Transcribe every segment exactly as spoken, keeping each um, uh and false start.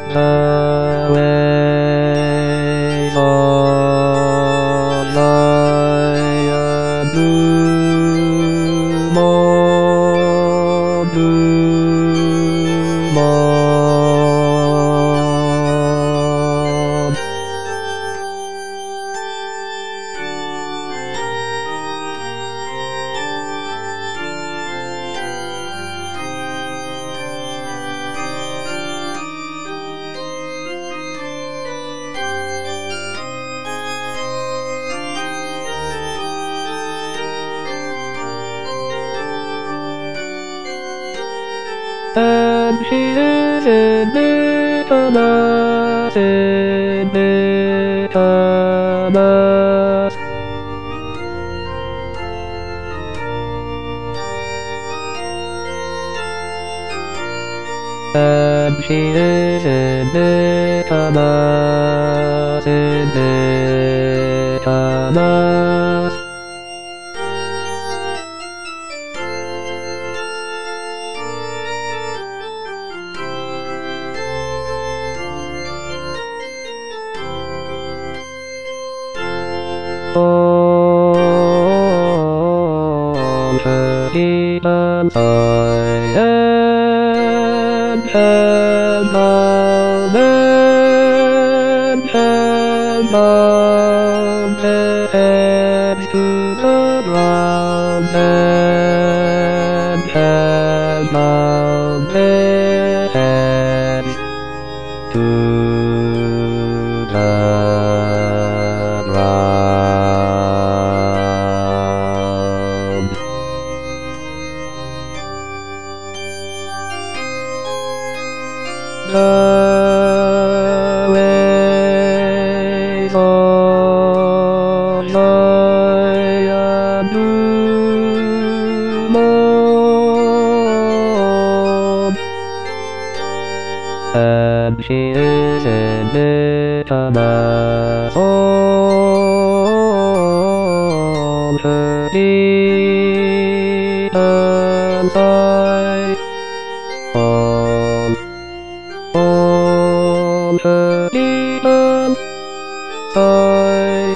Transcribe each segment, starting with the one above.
The ways of giant bloom on bloom on. And she is in Nicholas, in Nicholas. And she is in Nicholas, in Nicholas. On her demon eye and hand down and hand down head to the ground and hand down head to the ground. The ways of giant bloom on. And she is in Nicholas on her demon's eye. On, on her demon's eye.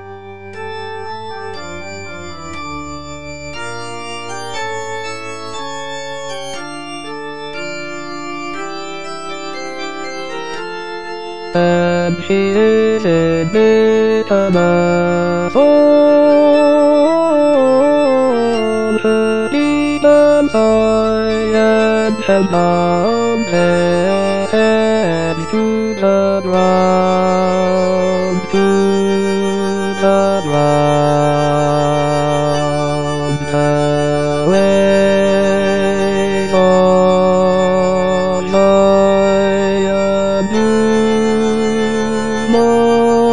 And she is in Nicholas on her demon's eye and held down head to the ground, to the ground. The ways of giant bloom on.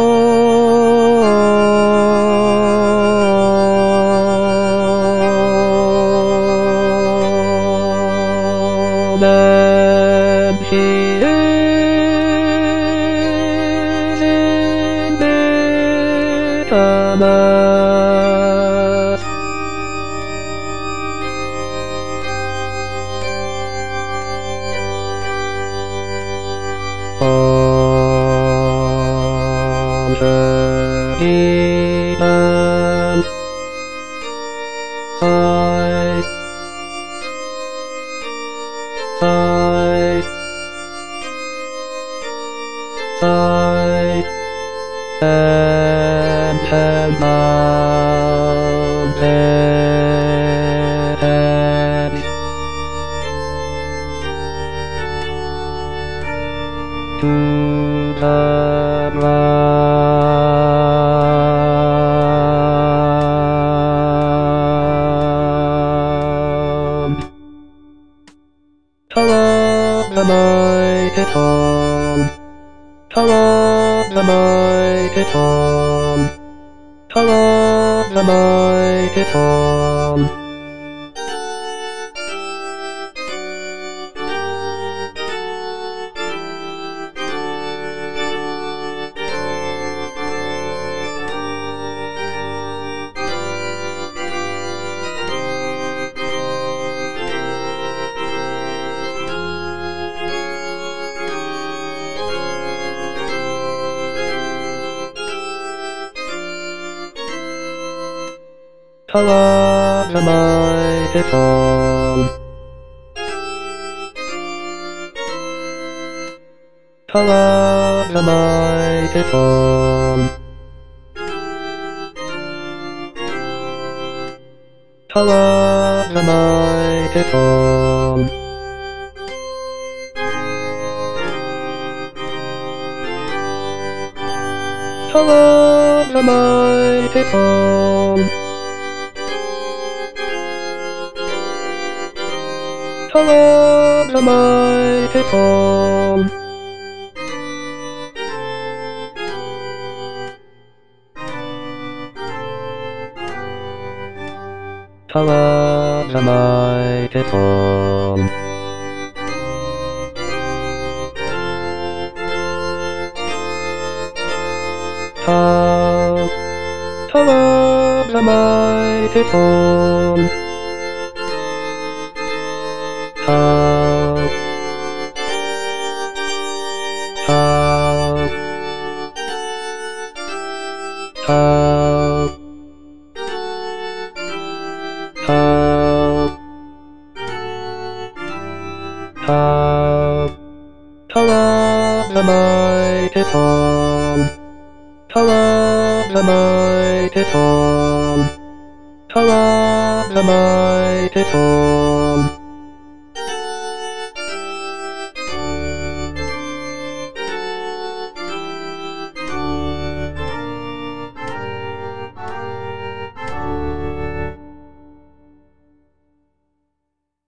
And she is in Nicholas. On her demon's eye, eye, eye, and hand down head to the ground. Hello, the mighty Tom. Hello, the mighty Tom. Hello, the mighty Tom. Ta-ra, the mighty Tom. Ta-ra, the mighty Tom. Ta-ra, the mighty Tom. Ta-ra, the mighty Tom. Ta-ra, the mighty Tom. Ta-ra, the mighty Tom. Ta, ta-ra, the mighty Tom. Ta, ta, ta, ta, ta, ta-ra, the mighty Tom. Ta-ra, the mighty Tom. Ta-ra, the mighty Tom.